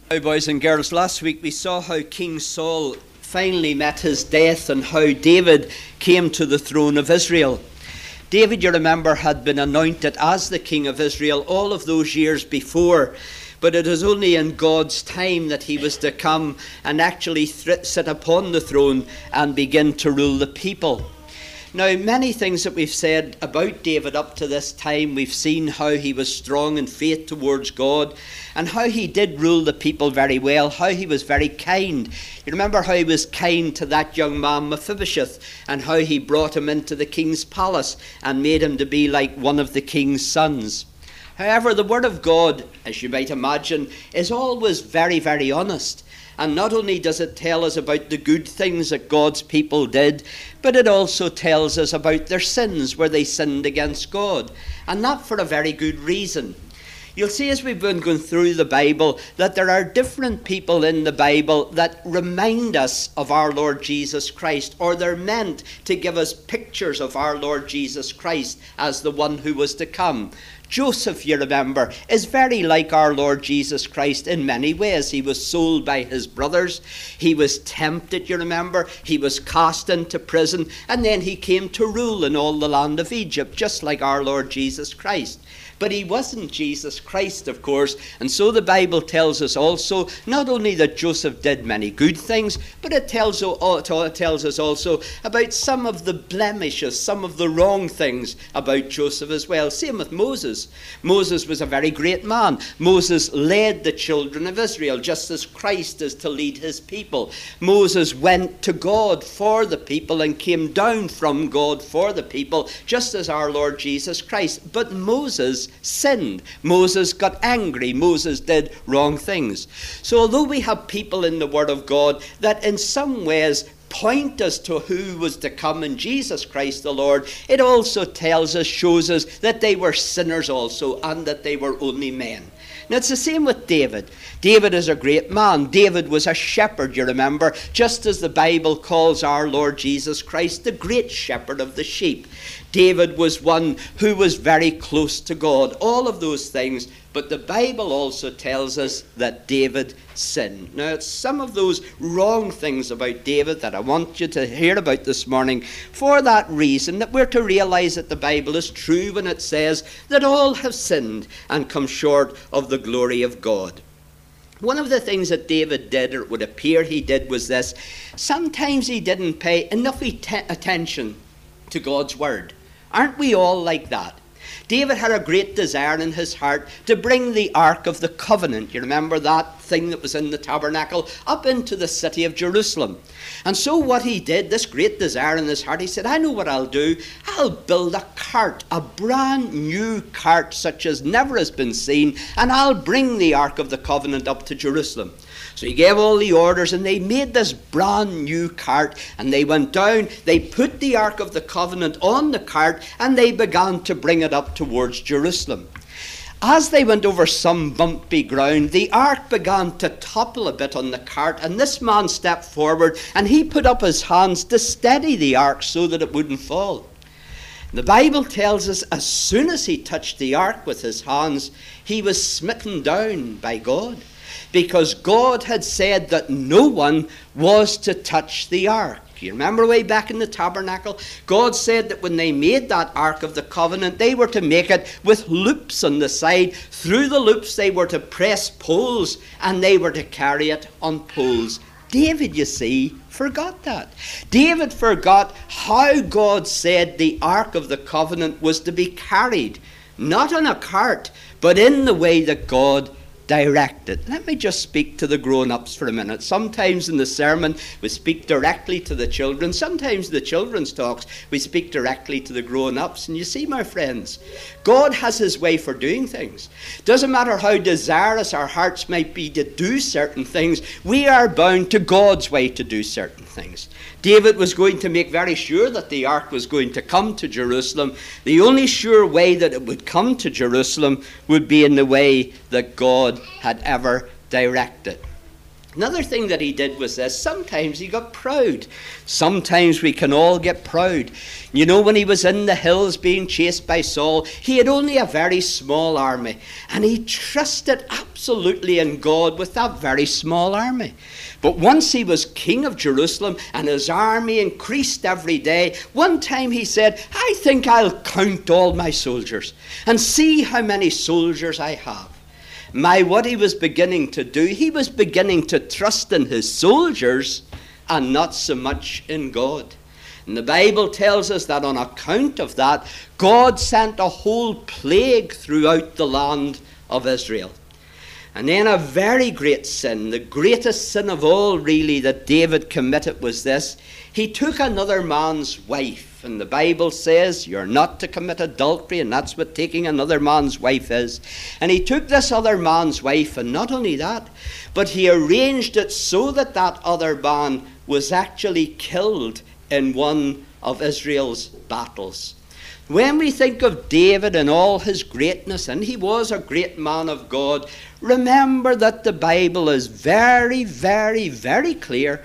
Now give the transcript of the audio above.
Now, boys and girls, last week we saw how King Saul finally met his death and how David came to the throne of Israel. David, you remember, had been anointed as the king of Israel all of those years before, but it was only in God's time that he was to come and actually sit upon the throne and begin to rule the people. Now, many things that we've said about David up to this time, we've seen how he was strong in faith towards God and how he did rule the people very well, how he was very kind. You remember how he was kind to that young man Mephibosheth and how he brought him into the king's palace and made him to be like one of the king's sons. However, the word of God, as you might imagine, is always very, very honest. And not only does it tell us about the good things that God's people did, but it also tells us about their sins, where they sinned against God. And not for a very good reason. You'll see as we've been going through the Bible that there are different people in the Bible that remind us of our Lord Jesus Christ, or they're meant to give us pictures of our Lord Jesus Christ as the one who was to come. Joseph, you remember, is very like our Lord Jesus Christ in many ways. He was sold by his brothers. He was tempted, you remember. He was cast into prison. And then he came to rule in all the land of Egypt, just like our Lord Jesus Christ. But he wasn't Jesus Christ, of course. And so the Bible tells us also, not only that Joseph did many good things, but it tells us also about some of the blemishes, some of the wrong things about Joseph as well. Same with Moses. Moses was a very great man. Moses led the children of Israel, just as Christ is to lead his people. Moses went to God for the people and came down from God for the people, just as our Lord Jesus Christ. But Moses sinned. Moses got angry. Moses did wrong things. So although we have people in the Word of God that in some ways point us to who was to come in Jesus Christ the Lord, it also tells us, shows us that they were sinners also, and that they were only men. Now it's the same with David. David is a great man. David was a shepherd, you remember, just as the Bible calls our Lord Jesus Christ the great shepherd of the sheep. David was one who was very close to God. All of those things. But the Bible also tells us that David sinned. Now, it's some of those wrong things about David that I want you to hear about this morning, for that reason, that we're to realize that the Bible is true when it says that all have sinned and come short of the glory of God. One of the things that David did, or it would appear he did, was this. Sometimes he didn't pay enough attention to God's word. Aren't we all like that? David had a great desire in his heart to bring the Ark of the Covenant, you remember that thing that was in the tabernacle, up into the city of Jerusalem. And so what he did, this great desire in his heart, he said, I know what I'll do. I'll build a cart, a brand new cart such as never has been seen, and I'll bring the Ark of the Covenant up to Jerusalem. So he gave all the orders, and they made this brand new cart, and they went down, they put the Ark of the Covenant on the cart, and they began to bring it up towards Jerusalem. As they went over some bumpy ground, the ark began to topple a bit on the cart, and this man stepped forward, and he put up his hands to steady the ark so that it wouldn't fall. The Bible tells us as soon as he touched the ark with his hands, he was smitten down by God. Because God had said that no one was to touch the ark. You remember way back in the tabernacle? God said that when they made that Ark of the Covenant, they were to make it with loops on the side. Through the loops they were to press poles, and they were to carry it on poles. David, you see, forgot that. David forgot how God said the Ark of the Covenant was to be carried. Not on a cart, but in the way that God directed. Let me just speak to the grown-ups for a minute. Sometimes in the sermon we speak directly to the children. Sometimes in the children's talks we speak directly to the grown-ups. And you see, my friends, God has his way for doing things. Doesn't matter how desirous our hearts might be to do certain things, we are bound to God's way to do certain things. David was going to make very sure that the ark was going to come to Jerusalem. The only sure way that it would come to Jerusalem would be in the way that God had ever directed. Another thing that he did was this. Sometimes he got proud. Sometimes we can all get proud. You know, when he was in the hills being chased by Saul, he had only a very small army. And he trusted absolutely in God with that very small army. But once he was king of Jerusalem and his army increased every day, one time he said, I think I'll count all my soldiers and see how many soldiers I have. What he was beginning to do, he was beginning to trust in his soldiers and not so much in God. And the Bible tells us that on account of that, God sent a whole plague throughout the land of Israel. And then a very great sin, the greatest sin of all really that David committed was this. He took another man's wife. And the Bible says you're not to commit adultery, and that's what taking another man's wife is. And he took this other man's wife, and not only that, but he arranged it so that that other man was actually killed in one of Israel's battles. When we think of David and all his greatness, and he was a great man of God, remember that the Bible is very, very, very clear